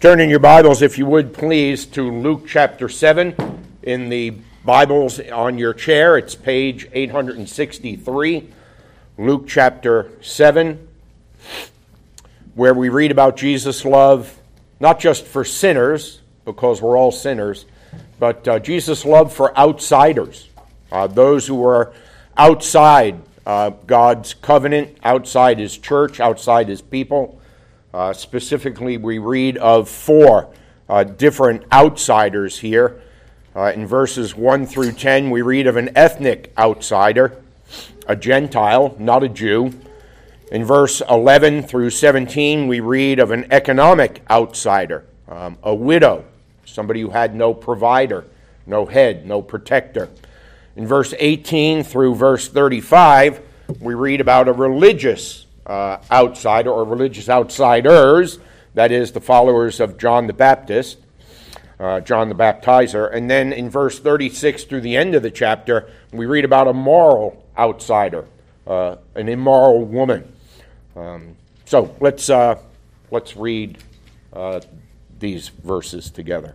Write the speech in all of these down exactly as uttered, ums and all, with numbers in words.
Turn in your Bibles, if you would, please, to Luke chapter seven. In the Bibles on your chair, it's page eight hundred sixty-three. Luke chapter seven, where we read about Jesus' love, not just for sinners, because we're all sinners, but uh, Jesus' love for outsiders, uh, those who are outside uh, God's covenant, outside His church, outside His people. Uh, specifically, we read of four uh, different outsiders here. Uh, in verses one through ten, we read of an ethnic outsider, a Gentile, not a Jew. In verse eleven through seventeen, we read of an economic outsider, um, a widow, somebody who had no provider, no head, no protector. In verse eighteen through verse thirty-five, we read about a religious Uh, outsider or religious outsiders, that is, the followers of John the Baptist, uh, John the Baptizer. And then in verse thirty-six through the end of the chapter, we read about a moral outsider, uh, an immoral woman. Um, so let's uh, let's read uh, these verses together.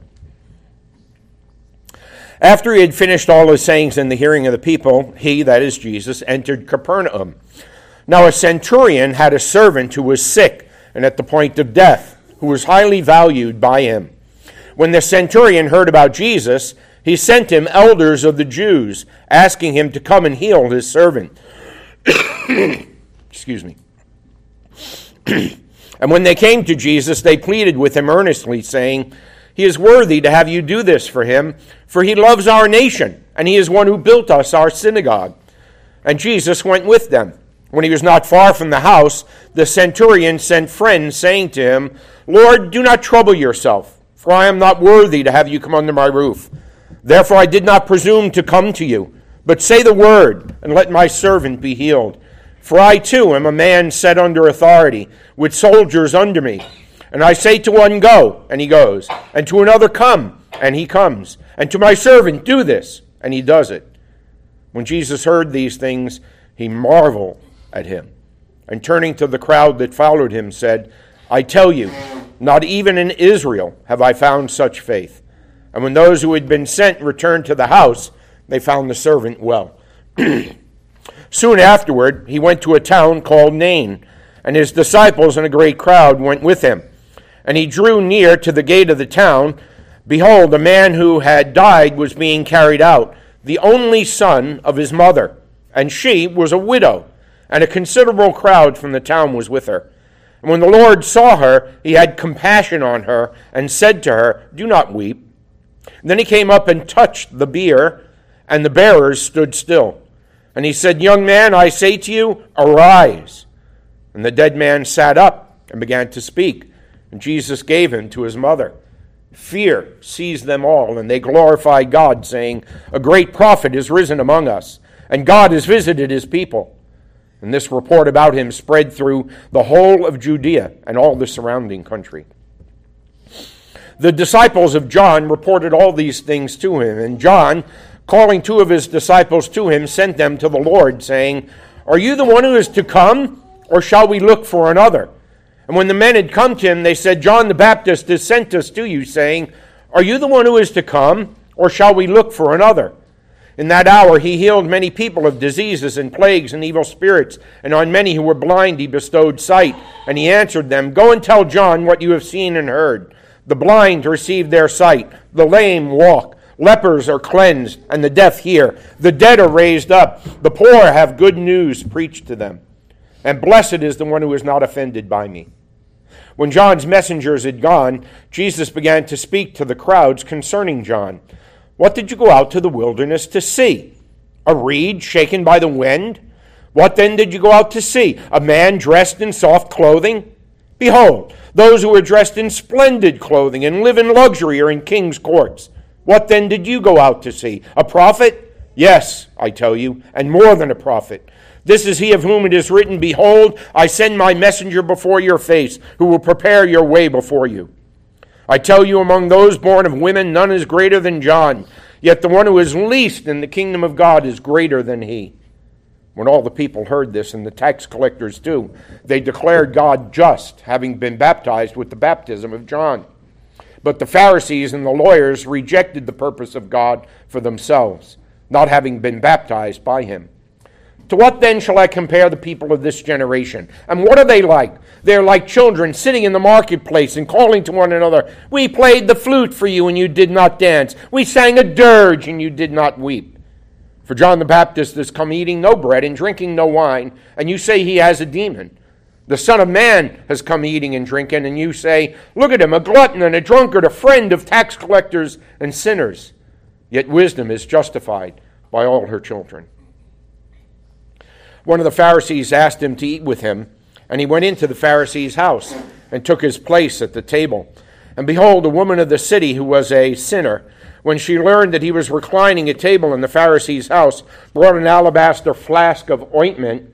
After he had finished all his sayings in the hearing of the people, he, that is Jesus, entered Capernaum. Now a centurion had a servant who was sick and at the point of death, who was highly valued by him. When the centurion heard about Jesus, he sent him elders of the Jews, asking him to come and heal his servant. Excuse me. And when they came to Jesus, they pleaded with him earnestly, saying, "He is worthy to have you do this for him, for he loves our nation, and he is one who built us our synagogue." And Jesus went with them. When he was not far from the house, the centurion sent friends, saying to him, "Lord, do not trouble yourself, for I am not worthy to have you come under my roof. Therefore I did not presume to come to you, but say the word, and let my servant be healed. For I too am a man set under authority, with soldiers under me. And I say to one, go, and he goes, and to another, come, and he comes, and to my servant, do this, and he does it." When Jesus heard these things, he marveled at him, and turning to the crowd that followed him, said, "I tell you, not even in Israel have I found such faith." And when those who had been sent returned to the house, they found the servant well. Soon afterward, he went to a town called Nain, and his disciples and a great crowd went with him. And he drew near to the gate of the town. Behold, a man who had died was being carried out, the only son of his mother, and she was a widow. And a considerable crowd from the town was with her. And when the Lord saw her, he had compassion on her, and said to her, "Do not weep." And then he came up and touched the bier, and the bearers stood still. And he said, "Young man, I say to you, arise." And the dead man sat up and began to speak. And Jesus gave him to his mother. Fear seized them all, and they glorified God, saying, "A great prophet is risen among us, and God has visited his people." And this report about him spread through the whole of Judea and all the surrounding country. The disciples of John reported all these things to him. And John, calling two of his disciples to him, sent them to the Lord, saying, "Are you the one who is to come, or shall we look for another?" And when the men had come to him, they said, "John the Baptist has sent us to you, saying, 'Are you the one who is to come, or shall we look for another?' In that hour he healed many people of diseases and plagues and evil spirits, and on many who were blind he bestowed sight. And he answered them, 'Go and tell John what you have seen and heard. The blind receive their sight, the lame walk, lepers are cleansed, and the deaf hear. The dead are raised up, the poor have good news preached to them. And blessed is the one who is not offended by me.'" When John's messengers had gone, Jesus began to speak to the crowds concerning John. "What did you go out to the wilderness to see? A reed shaken by the wind? What then did you go out to see? A man dressed in soft clothing? Behold, those who are dressed in splendid clothing and live in luxury are in king's courts. What then did you go out to see? A prophet? Yes, I tell you, and more than a prophet. This is he of whom it is written, 'Behold, I send my messenger before your face, who will prepare your way before you.' I tell you, among those born of women, none is greater than John. Yet the one who is least in the kingdom of God is greater than he." When all the people heard this, and the tax collectors too, they declared God just, having been baptized with the baptism of John. But the Pharisees and the lawyers rejected the purpose of God for themselves, not having been baptized by him. To what then shall I compare the people of this generation? And what are they like? They're like children sitting in the marketplace and calling to one another, we played the flute for you and you did not dance. We sang a dirge and you did not weep. For John the Baptist has come eating no bread and drinking no wine, and you say he has a demon. The Son of Man has come eating and drinking, and you say, look at him, a glutton and a drunkard, a friend of tax collectors and sinners. Yet wisdom is justified by all her children. One of the Pharisees asked him to eat with him, and he went into the Pharisee's house and took his place at the table. And behold, a woman of the city who was a sinner, when she learned that he was reclining at table in the Pharisee's house, brought an alabaster flask of ointment,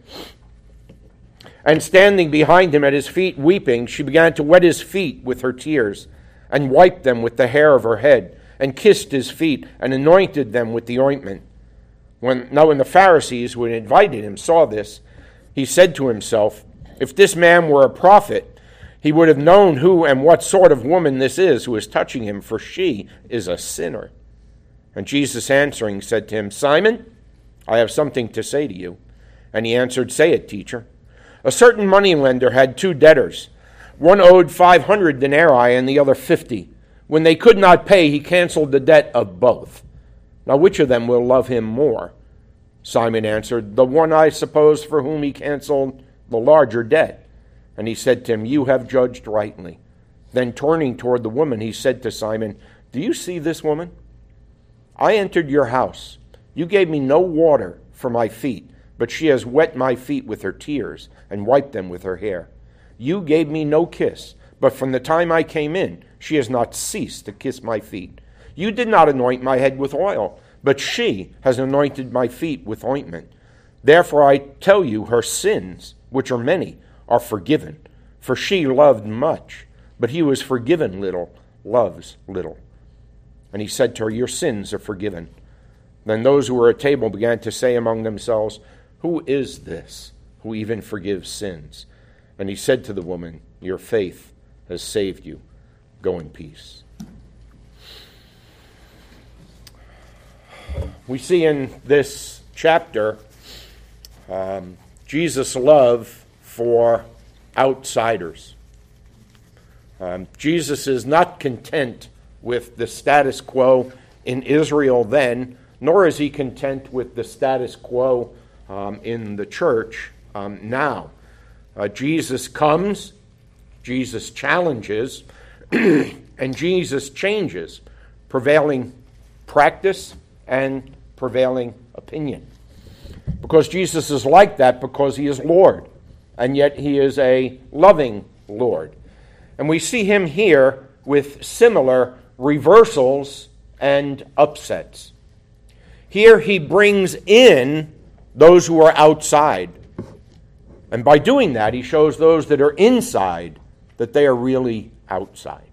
and standing behind him at his feet weeping, she began to wet his feet with her tears, and wiped them with the hair of her head, and kissed his feet, and anointed them with the ointment. When, now when the Pharisees who had invited him saw this, he said to himself, if this man were a prophet, he would have known who and what sort of woman this is who is touching him, for she is a sinner. And Jesus answering said to him, Simon, I have something to say to you. And he answered, say it, teacher. A certain moneylender had two debtors. One owed five hundred denarii and the other fifty. When they could not pay, he canceled the debt of both. Now which of them will love him more? Simon answered, the one, I suppose, for whom he canceled the larger debt. And he said to him, you have judged rightly. Then turning toward the woman, he said to Simon, do you see this woman? I entered your house. You gave me no water for my feet, but she has wet my feet with her tears and wiped them with her hair. You gave me no kiss, but from the time I came in, she has not ceased to kiss my feet. You did not anoint my head with oil, but she has anointed my feet with ointment. Therefore I tell you, her sins, which are many, are forgiven. For she loved much, but he who is forgiven little loves little. And he said to her, your sins are forgiven. Then those who were at table began to say among themselves, who is this who even forgives sins? And he said to the woman, your faith has saved you. Go in peace. We see in this chapter um, Jesus' love for outsiders. Um, Jesus is not content with the status quo in Israel then, nor is he content with the status quo um, in the church um, now. Uh, Jesus comes, Jesus challenges, and Jesus changes prevailing practice and prevailing opinion. Because Jesus is like that because he is Lord, and yet he is a loving Lord. And we see him here with similar reversals and upsets. Here he brings in those who are outside. And by doing that, he shows those that are inside that they are really outside.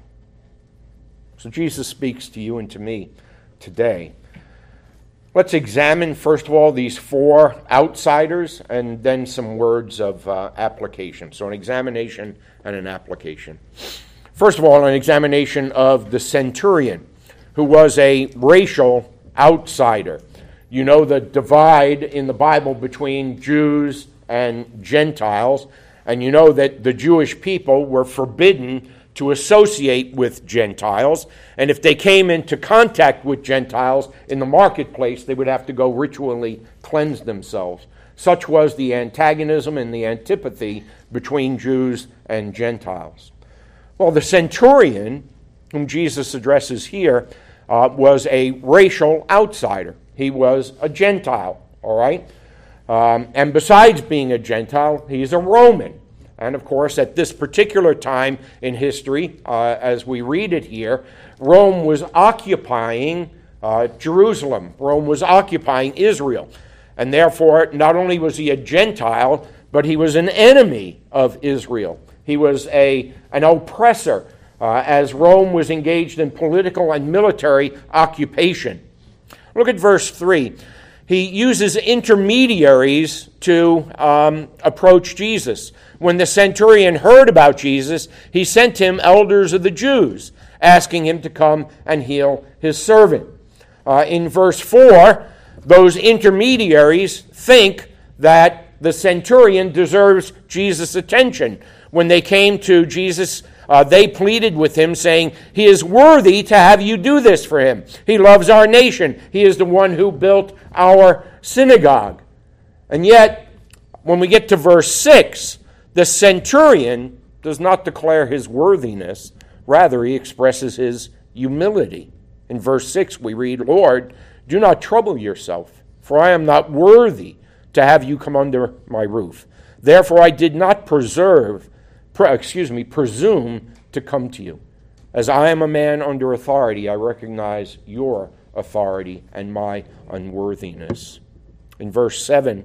So Jesus speaks to you and to me today. Let's examine, first of all, these four outsiders and then some words of uh, application. So an examination and an application. First of all, an examination of the centurion, who was a racial outsider. You know the divide in the Bible between Jews and Gentiles, and you know that the Jewish people were forbidden to associate with Gentiles, and if they came into contact with Gentiles in the marketplace, they would have to go ritually cleanse themselves. Such was the antagonism and the antipathy between Jews and Gentiles. Well, the centurion, whom Jesus addresses here, uh, was a racial outsider. He was a Gentile, all right? Um, and besides being a Gentile, he's a Roman. And of course, at this particular time in history, uh, as we read it here, Rome was occupying uh, Jerusalem. Rome was occupying Israel. And therefore, not only was he a Gentile, but he was an enemy of Israel. He was a, an oppressor, uh, as Rome was engaged in political and military occupation. Look at verse three. He uses intermediaries to um, approach Jesus. When the centurion heard about Jesus, he sent him elders of the Jews asking him to come and heal his servant. Uh, in verse four, those intermediaries think that the centurion deserves Jesus' attention. When they came to Jesus, uh, they pleaded with him, saying, "He is worthy to have you do this for him. He loves our nation. He is the one who built our synagogue." And yet, when we get to verse six, the centurion does not declare his worthiness. Rather, he expresses his humility. In verse six, we read, "Lord, do not trouble yourself, for I am not worthy to have you come under my roof. Therefore, I did not preserve, pre- excuse me, presume to come to you. As I am a man under authority, I recognize your authority and my unworthiness." In verse seven,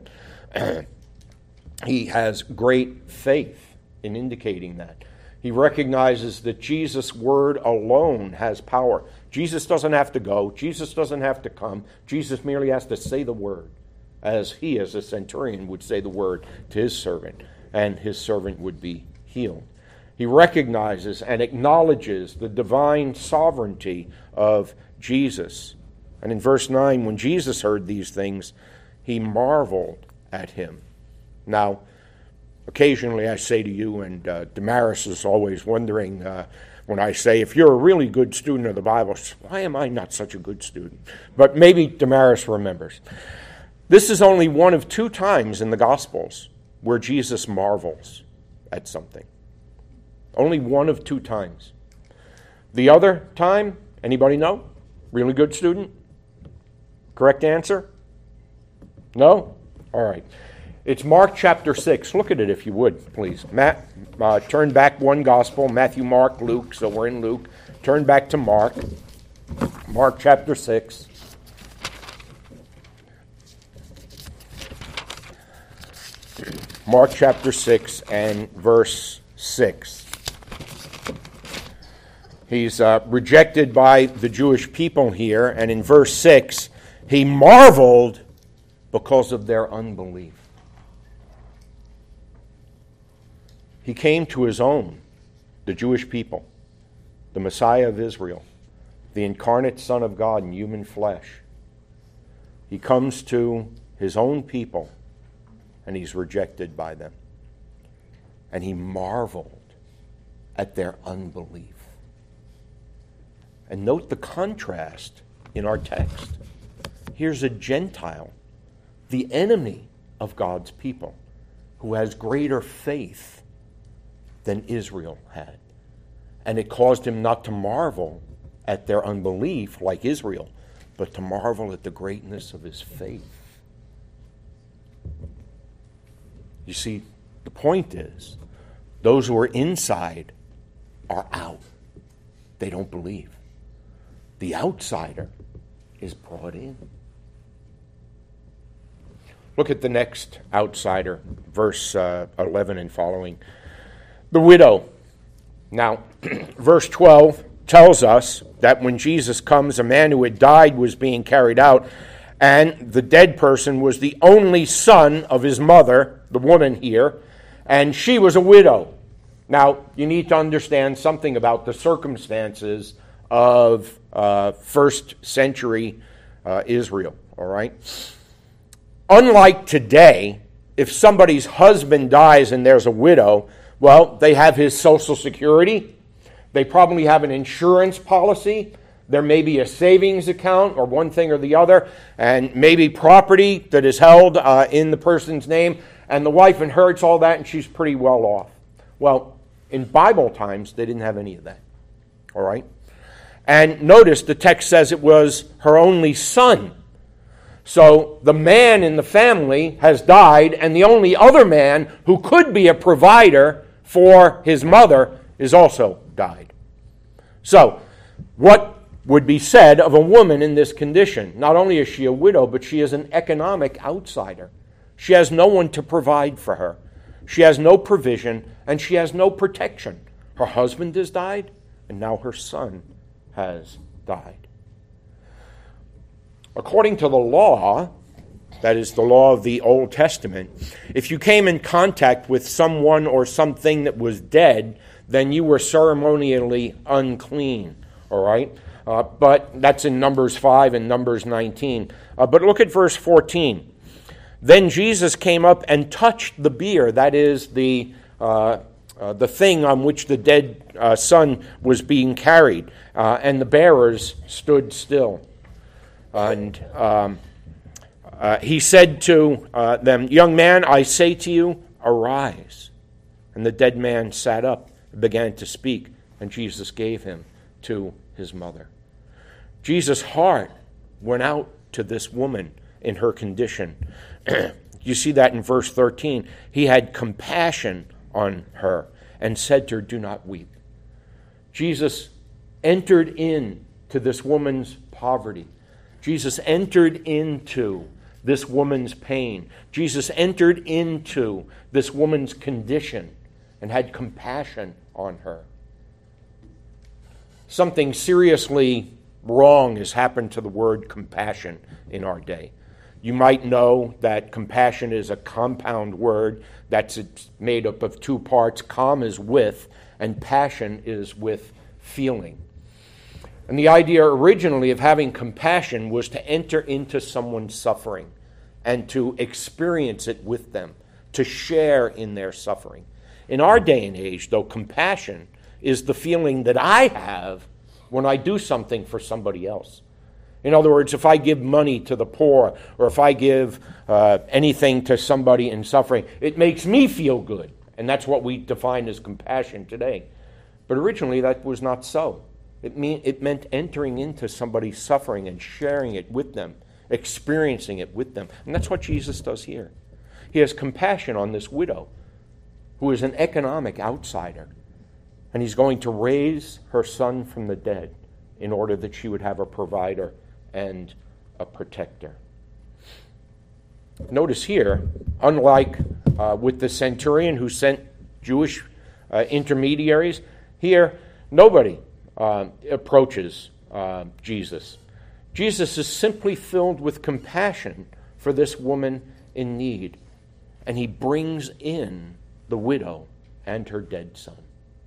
he has great faith in indicating that. He recognizes that Jesus' word alone has power. Jesus doesn't have to go. Jesus doesn't have to come. Jesus merely has to say the word, as he, as a centurion, would say the word to his servant, and his servant would be healed. He recognizes and acknowledges the divine sovereignty of Jesus. And in verse nine, when Jesus heard these things, he marveled at him. Now, occasionally I say to you, and uh, Damaris is always wondering uh, when I say, if you're a really good student of the Bible, why am I not such a good student? But maybe Damaris remembers. This is only one of two times in the Gospels where Jesus marvels at something. Only one of two times. The other time, anybody know? Really good student? Correct answer? No? All right. It's Mark chapter six. Look at it if you would, please. Matt, uh, turn back one gospel, Matthew, Mark, Luke. So we're in Luke. Turn back to Mark. Mark chapter six. Mark chapter six and verse six. He's uh, rejected by the Jewish people here, and in verse six, he marveled because of their unbelief. He came to his own, the Jewish people, the Messiah of Israel, the incarnate Son of God in human flesh. He comes to his own people, and he's rejected by them. And he marveled at their unbelief. And note the contrast in our text. Here's a Gentile, the enemy of God's people, who has greater faith than Israel had. And it caused him not to marvel at their unbelief like Israel, but to marvel at the greatness of his faith. You see, the point is, those who are inside are out. They don't believe. The outsider is brought in. Look at the next outsider, verse uh, eleven and following. The widow. Now, verse twelve tells us that when Jesus comes, a man who had died was being carried out, and the dead person was the only son of his mother, the woman here, and she was a widow. Now, you need to understand something about the circumstances of uh, first century uh, Israel, all right? Unlike today, if somebody's husband dies and there's a widow, well, they have his Social Security. They probably have an insurance policy. There may be a savings account or one thing or the other, and maybe property that is held uh, in the person's name, and the wife inherits all that, and she's pretty well off. Well, in Bible times, they didn't have any of that, all right? And notice the text says it was her only son. So the man in the family has died, and the only other man who could be a provider for his mother is also died. So, what would be said of a woman in this condition? Not only is she a widow, but she is an economic outsider. She has no one to provide for her. She has no provision, and she has no protection. Her husband has died, and now her son has died. According to the law, that is the law of the Old Testament, if you came in contact with someone or something that was dead, then you were ceremonially unclean. all right? Uh, but that's in Numbers five and Numbers nineteen. Uh, but look at verse fourteen. Then Jesus came up and touched the bier, that is the uh, uh, the thing on which the dead uh, son was being carried, uh, and the bearers stood still. And um, uh, he said to uh, them, "Young man, I say to you, arise." And the dead man sat up and began to speak, and Jesus gave him to his mother. Jesus' heart went out to this woman in her condition. You see that in verse thirteen. He had compassion on her and said to her, "Do not weep." Jesus entered into this woman's poverty. Jesus entered into this woman's pain. Jesus entered into this woman's condition and had compassion on her. Something seriously wrong has happened to the word compassion in our day. You might know that compassion is a compound word that's made up of two parts. Com is with, and passion is with feeling. And the idea originally of having compassion was to enter into someone's suffering and to experience it with them, to share in their suffering. In our day and age, though, compassion is the feeling that I have when I do something for somebody else. In other words, if I give money to the poor, or if I give uh, anything to somebody in suffering, it makes me feel good. And that's what we define as compassion today. But originally, that was not so. It, mean, it meant entering into somebody's suffering and sharing it with them, experiencing it with them. And that's what Jesus does here. He has compassion on this widow, who is an economic outsider. And he's going to raise her son from the dead in order that she would have a provider and a protector. Notice here, unlike uh, with the centurion who sent Jewish uh, intermediaries, here nobody uh, approaches uh, Jesus. Jesus is simply filled with compassion for this woman in need, and he brings in the widow and her dead son.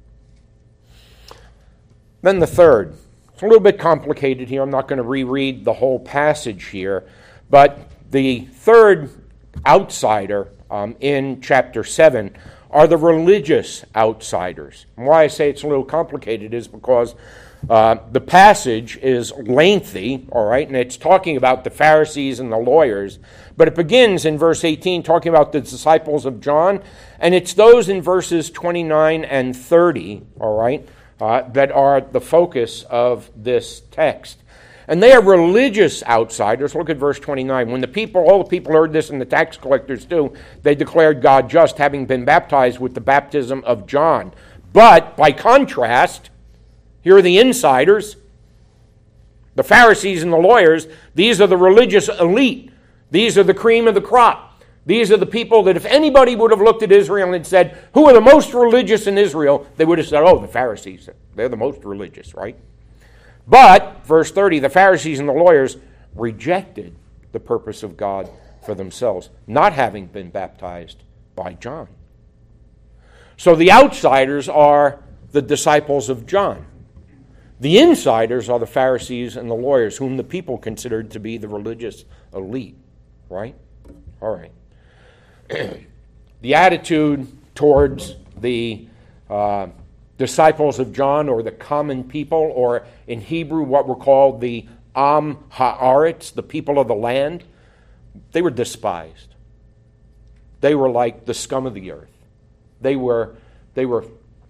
Then the third. It's a little bit complicated here. I'm not going to reread the whole passage here. But the third outsider um, in chapter seven are the religious outsiders. And why I say it's a little complicated is because uh, the passage is lengthy, all right, and it's talking about the Pharisees and the lawyers. But it begins in verse eighteen talking about the disciples of John, and it's those in verses twenty-nine and thirty, all right, Uh, that are the focus of this text. And they are religious outsiders. Look at verse twenty-nine. When the people, all the people heard this, and the tax collectors too, they declared God just, having been baptized with the baptism of John. But, by contrast, here are the insiders, the Pharisees and the lawyers. These are the religious elite. These are the cream of the crop. These are the people that if anybody would have looked at Israel and said, who are the most religious in Israel? They would have said, oh, the Pharisees. They're the most religious, right? But, verse thirty, the Pharisees and the lawyers rejected the purpose of God for themselves, not having been baptized by John. So the outsiders are the disciples of John. The insiders are the Pharisees and the lawyers, whom the people considered to be the religious elite, right? All right. The attitude towards the uh, disciples of John, or the common people, or in Hebrew what were called the Am Haaretz, the people of the land, they were despised. They were like the scum of the earth. They were, they were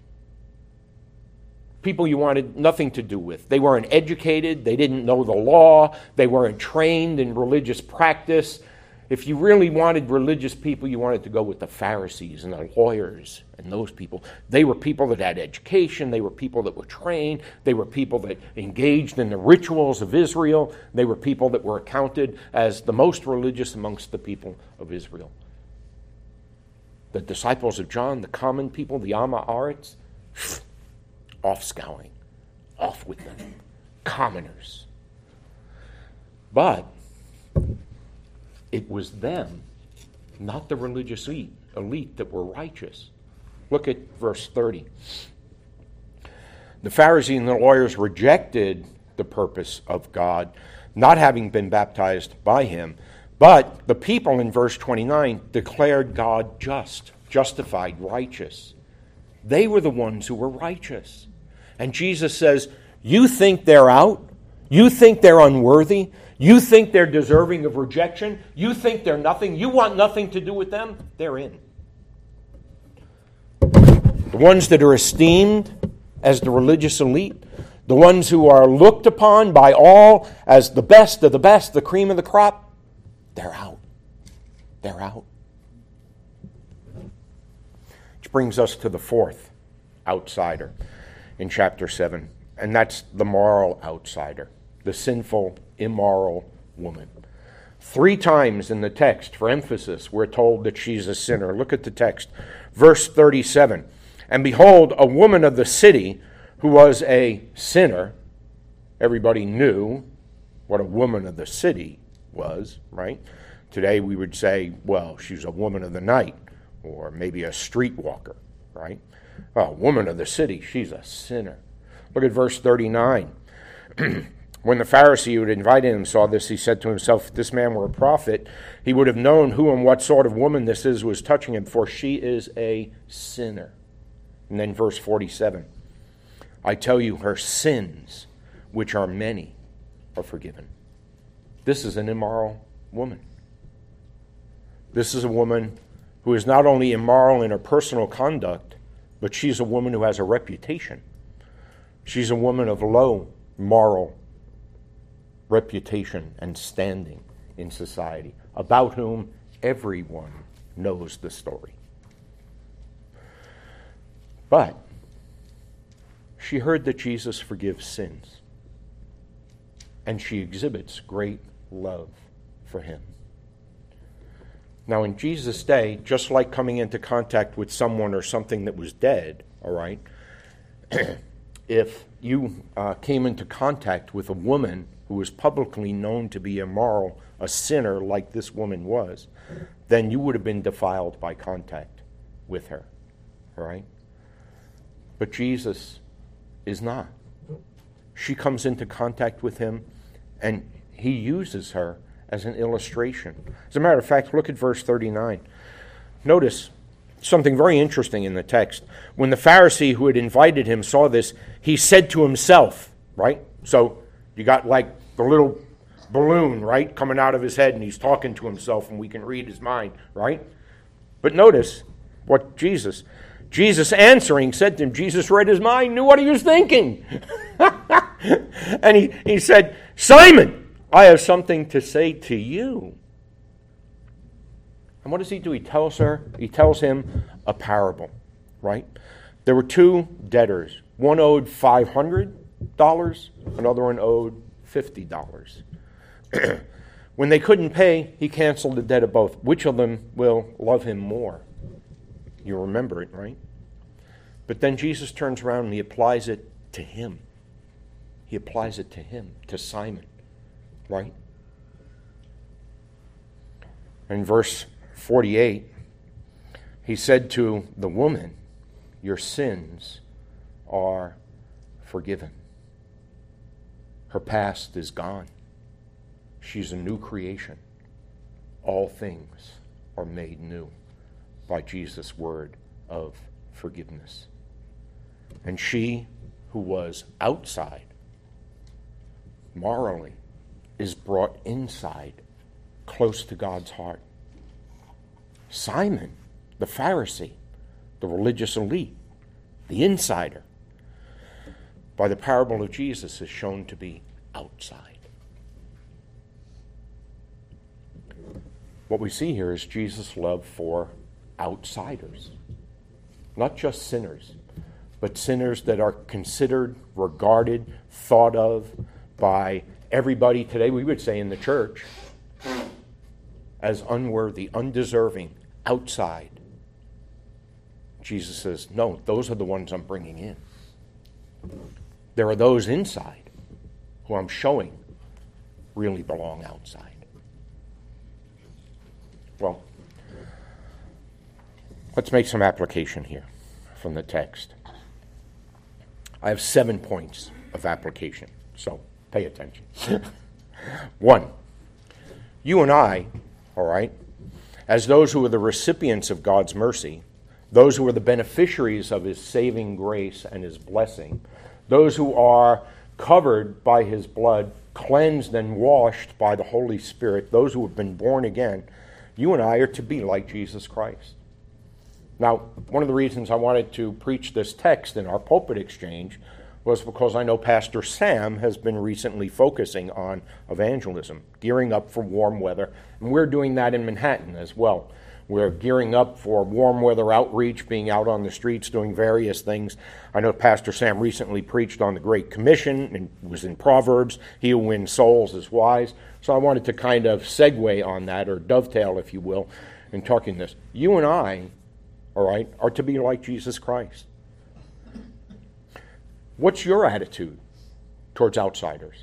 people you wanted nothing to do with. They weren't educated. They didn't know the law. They weren't trained in religious practice. If you really wanted religious people, you wanted to go with the Pharisees and the lawyers and those people. They were people that had education. They were people that were trained. They were people that engaged in the rituals of Israel. They were people that were accounted as the most religious amongst the people of Israel. The disciples of John, the common people, the Am Haaretz, off scouring, off with them, commoners. But it was them, not the religious elite, elite that were righteous. Look at verse thirty. The Pharisees and the lawyers rejected the purpose of God, not having been baptized by him. But the people in verse twenty-nine declared God just, justified, righteous. They were the ones who were righteous. And Jesus says, you think they're out? You think they're unworthy? You think they're deserving of rejection? You think they're nothing? You want nothing to do with them? They're in. The ones that are esteemed as the religious elite, the ones who are looked upon by all as the best of the best, the cream of the crop, they're out. They're out. Which brings us to the fourth outsider in chapter seven, and that's the moral outsider, the sinful, immoral woman. Three times in the text, for emphasis, we're told that she's a sinner. Look at the text. Verse thirty-seven. And behold, a woman of the city who was a sinner. Everybody knew what a woman of the city was, right? Today we would say, well, she's a woman of the night, or maybe a streetwalker, right? A woman of the city, she's a sinner. Look at verse thirty-nine. When the Pharisee who had invited him saw this, he said to himself, if this man were a prophet, he would have known who and what sort of woman this is who was touching him, for she is a sinner. And then verse forty-seven. I tell you, her sins, which are many, are forgiven. This is an immoral woman. This is a woman who is not only immoral in her personal conduct, but she's a woman who has a reputation. She's a woman of low moral reputation and standing in society, about whom everyone knows the story. But she heard that Jesus forgives sins, and she exhibits great love for him. Now, in Jesus' day, just like coming into contact with someone or something that was dead, all right, if you uh, came into contact with a woman who was publicly known to be immoral, a sinner like this woman was, then you would have been defiled by contact with her, all right? But Jesus is not. She comes into contact with him, and he uses her as an illustration. As a matter of fact, look at verse thirty-nine. Notice something very interesting in the text. When the Pharisee who had invited him saw this, he said to himself, right? So you got like the little balloon, right, coming out of his head, and he's talking to himself, and we can read his mind, right? But notice what Jesus, Jesus answering said to him, Jesus read his mind, knew what he was thinking. And he, he said, Simon, I have something to say to you. And what does he do? He tells her, he tells him a parable, right? There were two debtors. One owed five hundred dollars, another one owed fifty dollars. When they couldn't pay, he canceled the debt of both. Which of them will love him more? You remember it, right? But then Jesus turns around and he applies it to him. He applies it to him, to Simon, right? In verse forty-eight, he said to the woman, your sins are forgiven. Her past is gone. She's a new creation. All things are made new by Jesus' word of forgiveness. And she who was outside, morally, is brought inside, close to God's heart. Simon, the Pharisee, the religious elite, the insider, by the parable of Jesus, is shown to be outside. What we see here is Jesus' love for outsiders, not just sinners, but sinners that are considered, regarded, thought of by everybody today, we would say in the church, as unworthy, undeserving, outside. Jesus says, no, those are the ones I'm bringing in. There are those inside who I'm showing really belong outside. Well, let's make some application here from the text. I have seven points of application, so pay attention. One, you and I, all right, as those who are the recipients of God's mercy, those who are the beneficiaries of his saving grace and his blessing, those who are covered by his blood, cleansed and washed by the Holy Spirit, those who have been born again, you and I are to be like Jesus Christ. Now, one of the reasons I wanted to preach this text in our pulpit exchange was because I know Pastor Sam has been recently focusing on evangelism, gearing up for warm weather, and we're doing that in Manhattan as well. We're gearing up for warm weather outreach, being out on the streets, doing various things. I know Pastor Sam recently preached on the Great Commission and was in Proverbs. He who wins souls is wise. So I wanted to kind of segue on that, or dovetail, if you will, in talking this. You and I, all right, are to be like Jesus Christ. What's your attitude towards outsiders?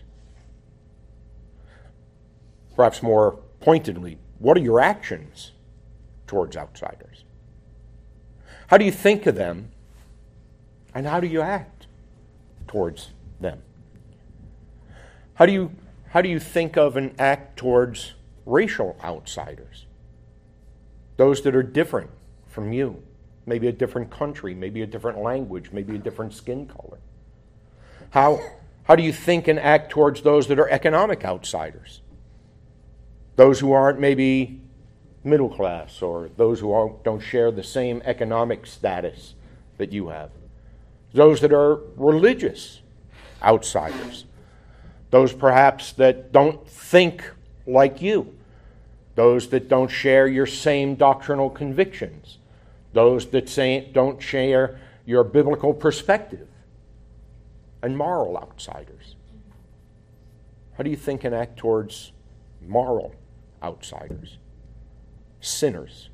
Perhaps more pointedly, what are your actions towards outsiders? How do you think of them, and how do you act towards them? How do you how do you think of and act towards racial outsiders? Those that are different from you, maybe a different country, maybe a different language, maybe a different skin color. How how do you think and act towards those that are economic outsiders? Those who aren't maybe middle class, or those who don't share the same economic status that you have. Those that are religious outsiders. Those perhaps that don't think like you. Those that don't share your same doctrinal convictions. Those that say, don't share your biblical perspective. And moral outsiders. How do you think and act towards moral outsiders? Sinners.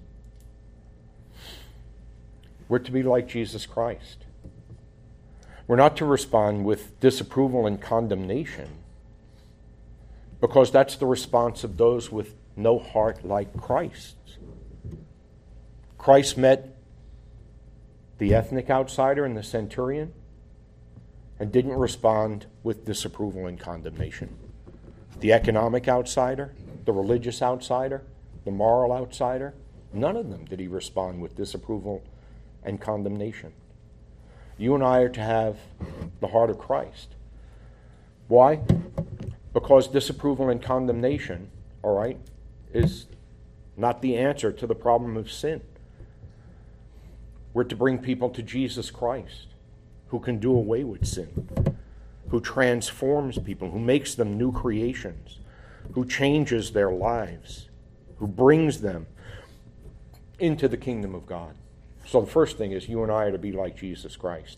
We're to be like Jesus Christ. We're not to respond with disapproval and condemnation, because that's the response of those with no heart like Christ's. Christ met the ethnic outsider and the centurion and didn't respond with disapproval and condemnation. The economic outsider, the religious outsider, the moral outsider, none of them did he respond with disapproval and condemnation. You and I are to have the heart of Christ. Why? Because disapproval and condemnation, all right, is not the answer to the problem of sin. We're to bring people to Jesus Christ, who can do away with sin, who transforms people, who makes them new creations, who changes their lives, who brings them into the kingdom of God. So the first thing is you and I are to be like Jesus Christ.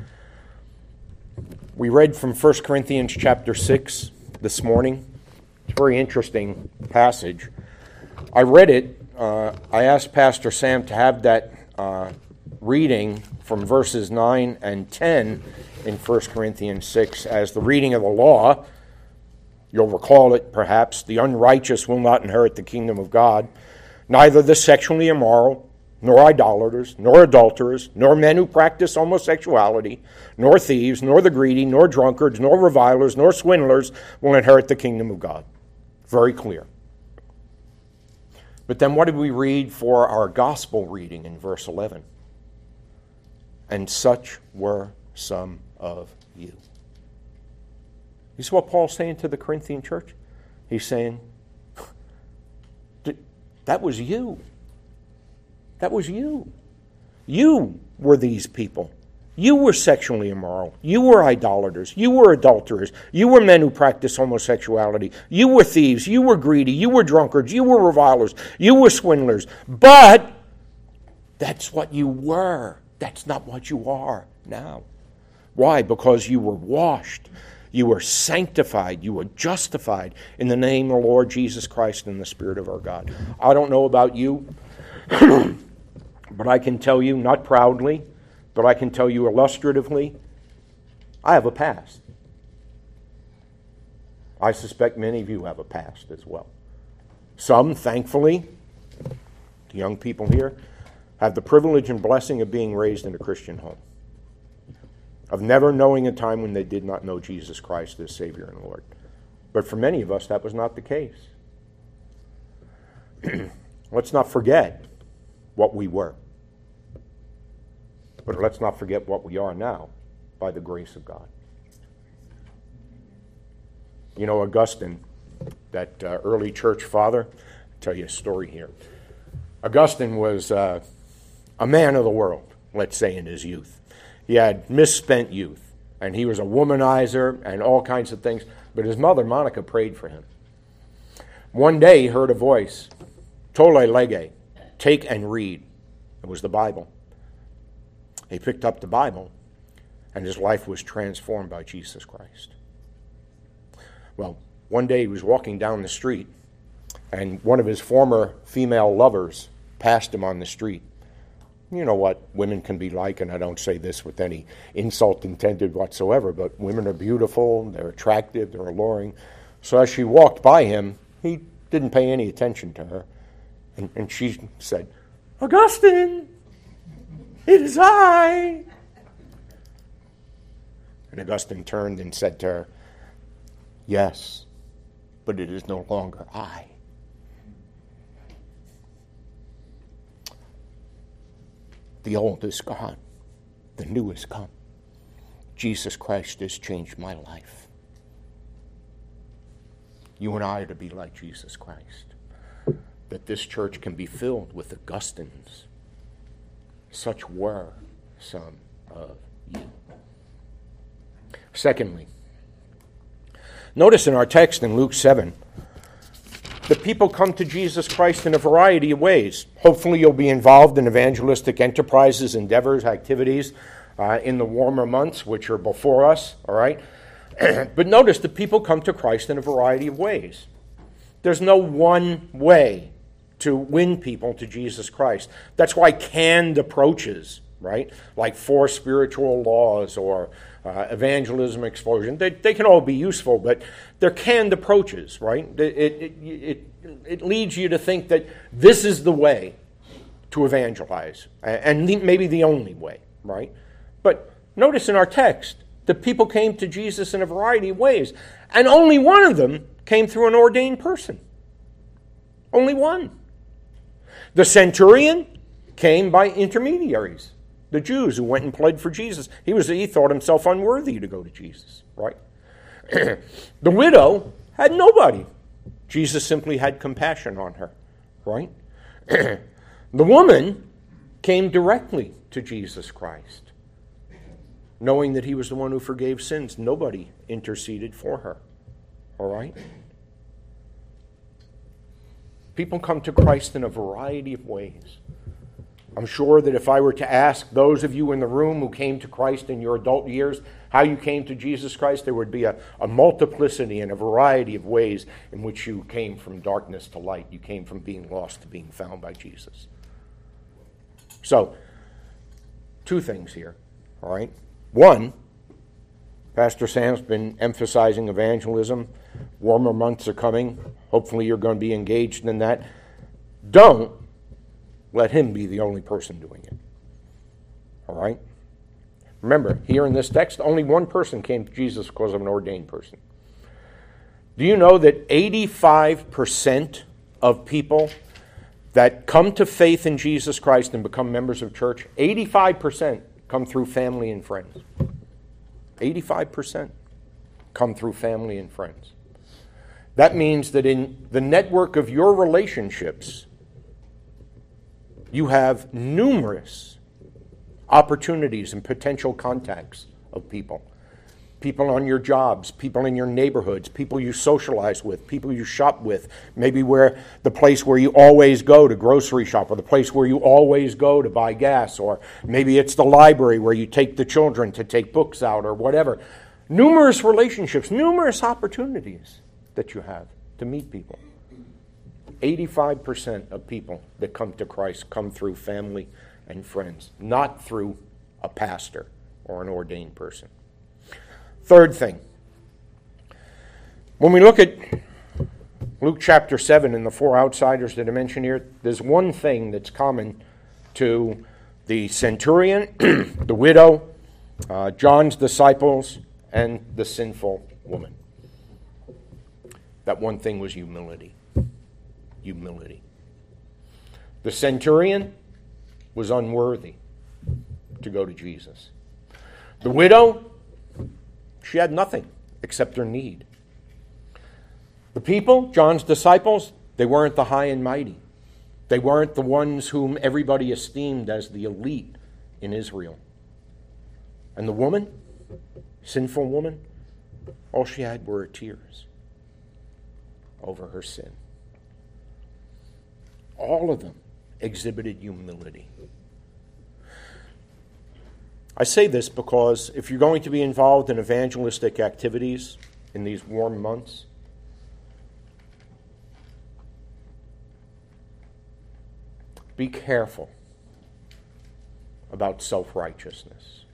We read from First Corinthians chapter six this morning. It's a very interesting passage. I read it. Uh, I asked Pastor Sam to have that uh, reading from verses nine and ten in First Corinthians six as the reading of the law. You'll recall it, perhaps. The unrighteous will not inherit the kingdom of God. Neither the sexually immoral, nor idolaters, nor adulterers, nor men who practice homosexuality, nor thieves, nor the greedy, nor drunkards, nor revilers, nor swindlers will inherit the kingdom of God. Very clear. But then what did we read for our gospel reading in verse eleven? And such were some of you. You see what Paul's saying to the Corinthian church? He's saying, that was you. That was you. You were these people. You were sexually immoral. You were idolaters. You were adulterers. You were men who practiced homosexuality. You were thieves. You were greedy. You were drunkards. You were revilers. You were swindlers. But that's what you were. That's not what you are now. Why? Because you were washed. You were sanctified. You were justified in the name of the Lord Jesus Christ and the Spirit of our God. I don't know about you, but I can tell you, not proudly, but I can tell you illustratively, I have a past. I suspect many of you have a past as well. Some, thankfully, the young people here, have the privilege and blessing of being raised in a Christian home. of never knowing a time when they did not know Jesus Christ as Savior and Lord. But for many of us, that was not the case. Let's not forget what we were. But let's not forget what we are now by the grace of God. You know, Augustine, that uh, early church father, I'll tell you a story here. Augustine was uh, a man of the world, let's say, in his youth. He had misspent youth, and he was a womanizer and all kinds of things. But his mother, Monica, prayed for him. One day he heard a voice, Tolle lege, take and read. It was the Bible. He picked up the Bible, and his life was transformed by Jesus Christ. Well, one day he was walking down the street, and one of his former female lovers passed him on the street. You know what women can be like, and I don't say this with any insult intended whatsoever, but women are beautiful, they're attractive, they're alluring. So as she walked by him, he didn't pay any attention to her. And, and she said, Augustine, it is I. And Augustine turned and said to her, yes, but it is no longer I. The old is gone. The new has come. Jesus Christ has changed my life. You and I are to be like Jesus Christ. That this church can be filled with Augustines. Such were some of you. Secondly, notice in our text in Luke seven, the people come to Jesus Christ in a variety of ways. Hopefully you'll be involved in evangelistic enterprises, endeavors, activities uh, in the warmer months, which are before us, all right? But notice the people come to Christ in a variety of ways. There's no one way to win people to Jesus Christ. That's why canned approaches, right, like four spiritual laws or uh, evangelism explosion, they, they can all be useful, but they're canned approaches, right? It, it, it, it leads you to think that this is the way to evangelize, and maybe the only way, right? But notice in our text, the people came to Jesus in a variety of ways, and only one of them came through an ordained person. Only one. The centurion came by intermediaries, the Jews who went and pled for Jesus. He was he thought himself unworthy to go to Jesus, right? The widow had nobody. Jesus simply had compassion on her, right? The woman came directly to Jesus Christ, knowing that he was the one who forgave sins. Nobody interceded for her, all right? People come to Christ in a variety of ways. I'm sure that if I were to ask those of you in the room who came to Christ in your adult years how you came to Jesus Christ, there would be a, a multiplicity and a variety of ways in which you came from darkness to light. You came from being lost to being found by Jesus. So, two things here, all right? One, Pastor Sam's been emphasizing evangelism. Warmer months are coming. Hopefully you're going to be engaged in that. Don't let him be the only person doing it. All right? Remember, here in this text, only one person came to Jesus because of an ordained person. Do you know that eighty-five percent of people that come to faith in Jesus Christ and become members of church, eighty-five percent come through family and friends? eighty-five percent come through family and friends. That means that in the network of your relationships, you have numerous opportunities and potential contacts of people. People on your jobs, people in your neighborhoods, people you socialize with, people you shop with, maybe where the place where you always go to grocery shop, or the place where you always go to buy gas, or maybe it's the library where you take the children to take books out, or whatever. Numerous relationships, numerous opportunities that you have to meet people. eighty-five percent of people that come to Christ come through family and friends, not through a pastor or an ordained person. Third thing, when we look at Luke chapter seven and the four outsiders that are mentioned here, there's one thing that's common to the centurion, the widow, uh, John's disciples and the sinful woman. That one thing was humility. Humility. The centurion was unworthy to go to Jesus. The widow, she had nothing except her need. The people, John's disciples, they weren't the high and mighty. They weren't the ones whom everybody esteemed as the elite in Israel. And the woman, sinful woman, all she had were her tears over her sin. All of them exhibited humility. I say this because if you're going to be involved in evangelistic activities in these warm months, be careful about self-righteousness.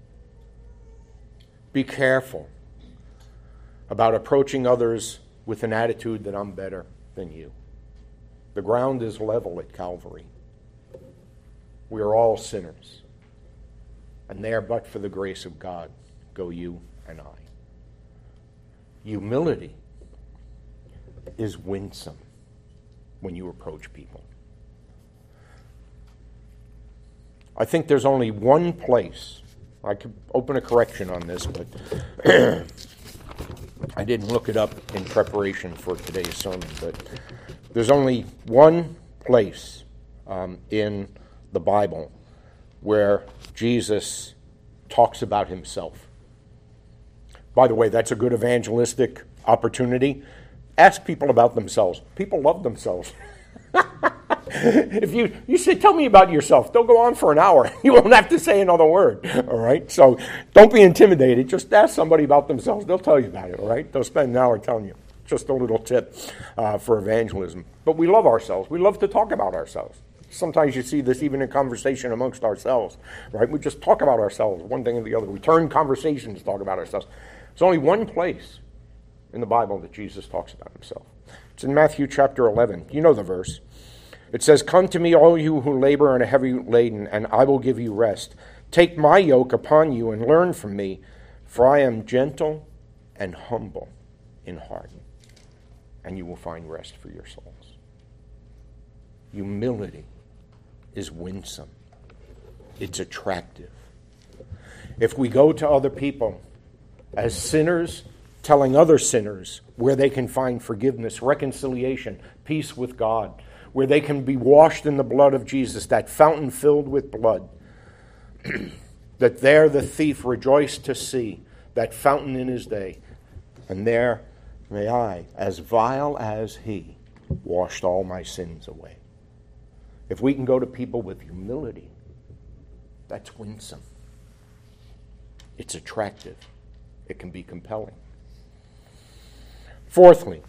Be careful about approaching others with an attitude that I'm better than you. The ground is level at Calvary. We are all sinners. And there, but for the grace of God, go you and I. Humility is winsome when you approach people. I think there's only one place. I could open a correction on this, but I didn't look it up in preparation for today's sermon. But there's only one place um, in the Bible where Jesus talks about himself. By the way, that's a good evangelistic opportunity. Ask people about themselves. People love themselves. If you, you say, tell me about yourself, they'll go on for an hour. You won't have to say another word, all right? So don't be intimidated. Just ask somebody about themselves. They'll tell you about it, all right? They'll spend an hour telling you. Just a little tip uh, for evangelism. But we love ourselves. We love to talk about ourselves. Sometimes you see this even in conversation amongst ourselves, right? We just talk about ourselves, one thing or the other. We turn conversations to talk about ourselves. There's only one place in the Bible that Jesus talks about himself. It's in Matthew chapter eleven. You know the verse. It says, "Come to me, all you who labor and are heavy laden, and I will give you rest. Take my yoke upon you and learn from me, for I am gentle and humble in heart, and you will find rest for your souls." Humility is winsome. It's attractive. If we go to other people as sinners, telling other sinners where they can find forgiveness, reconciliation, peace with God, where they can be washed in the blood of Jesus, that fountain filled with blood, that there the thief rejoiced to see that fountain in his day, and there may I, as vile as he, washed all my sins away. If we can go to people with humility, that's winsome. It's attractive. It can be compelling. Fourthly,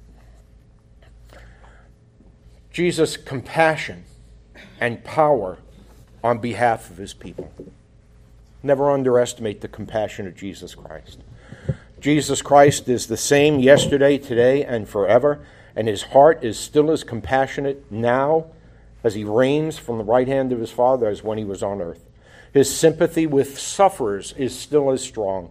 Jesus' compassion and power on behalf of his people. Never underestimate the compassion of Jesus Christ. Jesus Christ is the same yesterday, today, and forever, and his heart is still as compassionate now as he reigns from the right hand of his Father as when he was on earth. His sympathy with sufferers is still as strong.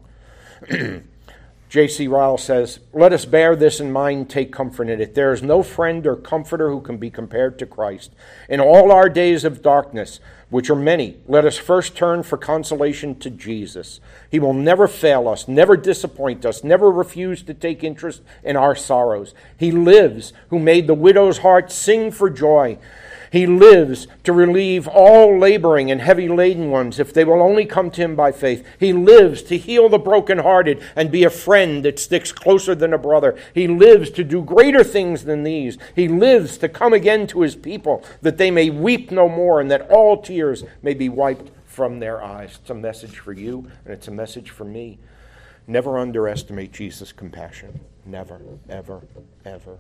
J C Ryle says, "Let us bear this in mind, take comfort in it. There is no friend or comforter who can be compared to Christ. In all our days of darkness, which are many, let us first turn for consolation to Jesus. He will never fail us, never disappoint us, never refuse to take interest in our sorrows. He lives, who made the widow's heart sing for joy. He lives to relieve all laboring and heavy laden ones if they will only come to him by faith. He lives to heal the brokenhearted and be a friend that sticks closer than a brother. He lives to do greater things than these. He lives to come again to his people that they may weep no more and that all tears may be wiped from their eyes." It's a message for you and it's a message for me. Never underestimate Jesus' compassion. Never, ever, ever.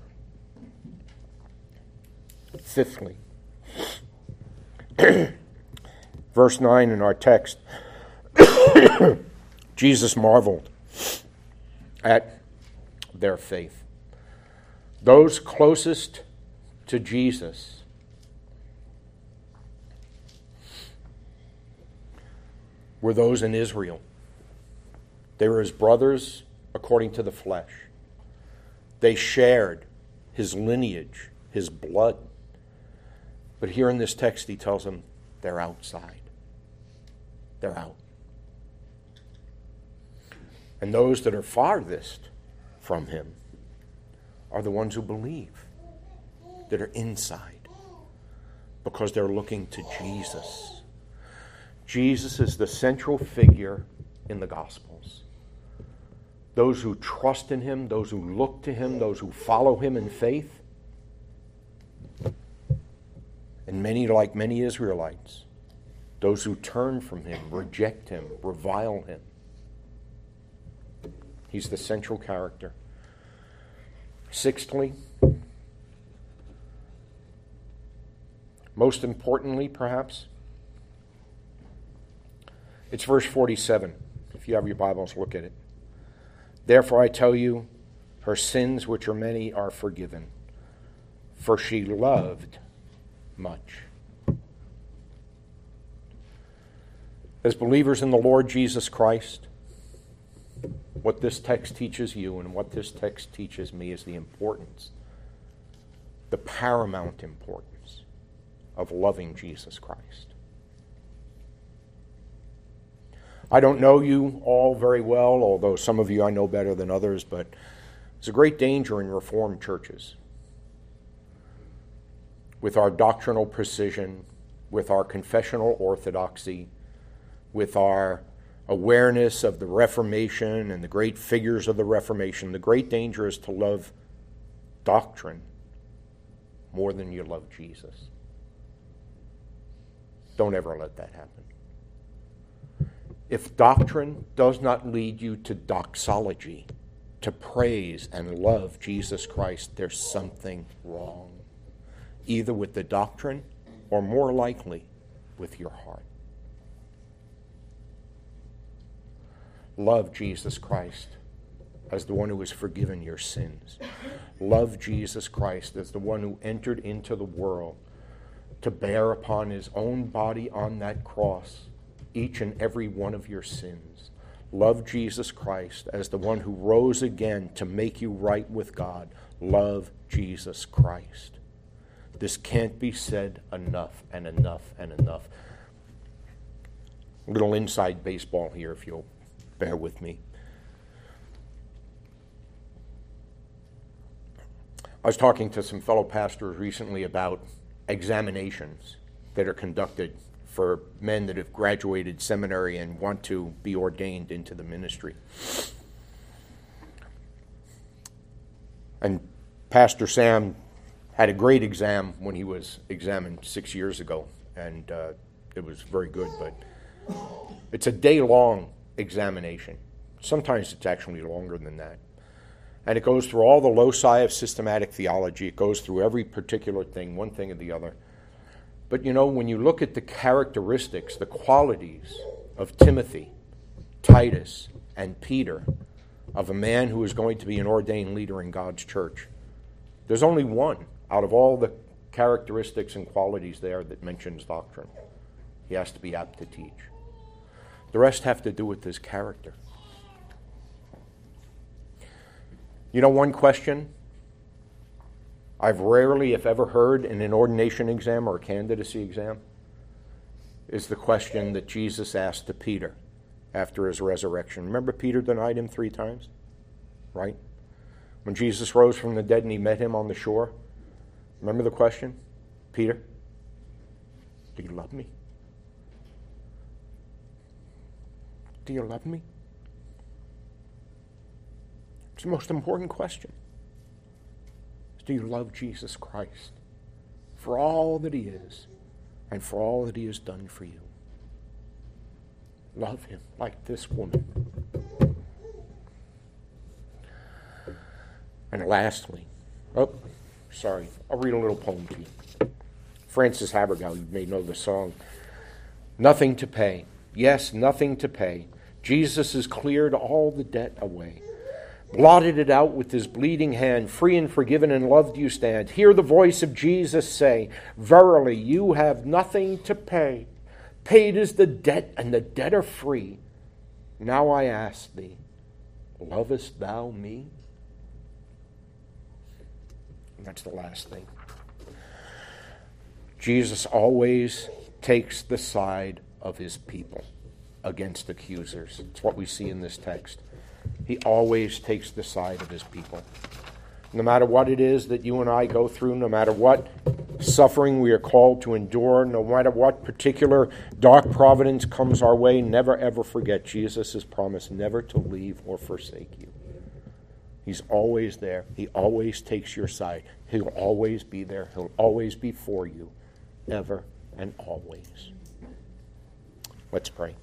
Fifthly, verse nine in our text, Jesus marveled at their faith. Those closest to Jesus were those in Israel. They were his brothers according to the flesh. They shared his lineage, his blood. But here in this text, he tells them they're outside. They're out. And those that are farthest from him are the ones who believe, that are inside, because they're looking to Jesus. Jesus is the central figure in the Gospels. Those who trust in him, those who look to him, those who follow him in faith. And many, like many Israelites, those who turn from him, reject him, revile him. He's the central character. Sixthly, most importantly, perhaps, it's verse forty-seven. If you have your Bibles, look at it. Therefore I tell you, her sins, which are many, are forgiven, for she loved much. As believers in the Lord Jesus Christ, what this text teaches you and what this text teaches me is the importance, the paramount importance of loving Jesus Christ. I don't know you all very well, although some of you I know better than others, but there's a great danger in Reformed churches. With our doctrinal precision, with our confessional orthodoxy, with our awareness of the Reformation and the great figures of the Reformation, the great danger is to love doctrine more than you love Jesus. Don't ever let that happen. If doctrine does not lead you to doxology, to praise and love Jesus Christ, there's something wrong, either with the doctrine or more likely with your heart. Love Jesus Christ as the one who has forgiven your sins. Love Jesus Christ as the one who entered into the world to bear upon his own body on that cross each and every one of your sins. Love Jesus Christ as the one who rose again to make you right with God. Love Jesus Christ. This can't be said enough and enough and enough. A little inside baseball here, if you'll bear with me. I was talking to some fellow pastors recently about examinations that are conducted for men that have graduated seminary and want to be ordained into the ministry. And Pastor Sam had a great exam when he was examined six years ago, and uh, it was very good, but it's a day-long examination. Sometimes it's actually longer than that. And it goes through all the loci of systematic theology. It goes through every particular thing, one thing or the other. But you know, when you look at the characteristics, the qualities of Timothy, Titus, and Peter, of a man who is going to be an ordained leader in God's church, there's only one out of all the characteristics and qualities there that mentions doctrine. He has to be apt to teach. The rest have to do with his character. You know, one question I've rarely, if ever, heard in an ordination exam or a candidacy exam is the question that Jesus asked to Peter after his resurrection. Remember, Peter denied him three times, right? When Jesus rose from the dead and he met him on the shore, remember the question? Peter, do you love me? Do you love me? It's the most important question. Do you love Jesus Christ for all that he is and for all that he has done for you? Love him like this woman. And lastly, oh, sorry, I'll read a little poem to you. Francis Havergal, you may know the song. Nothing to pay. Yes, nothing to pay. Jesus has cleared all the debt away. Blotted it out with his bleeding hand. Free and forgiven and loved you stand. Hear the voice of Jesus say, verily, you have nothing to pay. Paid is the debt, and the debtor free. Now I ask thee, lovest thou me? And that's the last thing. Jesus always takes the side of his people against accusers. It's what we see in this text. He always takes the side of his people. No matter what it is that you and I go through, no matter what suffering we are called to endure, no matter what particular dark providence comes our way, never ever forget Jesus' promise never to leave or forsake you. He's always there. He always takes your side. He'll always be there. He'll always be for you, ever and always. Let's pray.